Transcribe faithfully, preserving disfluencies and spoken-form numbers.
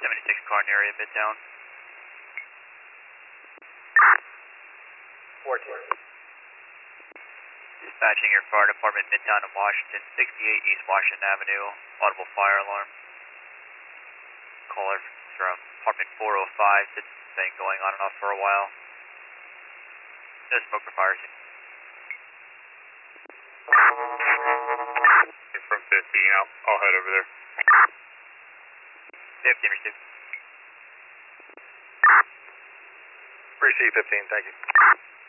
seventy-six car in the area, Midtown. fourteen. Dispatching your fire department, Midtown of Washington, sixty-eight East Washington Avenue, audible fire alarm. Caller from apartment four oh five, it's been going on and off for a while. No smoke or fire scene. From fifteen, I'll, I'll head over there. fifteen received. Receive fifteen, thank you.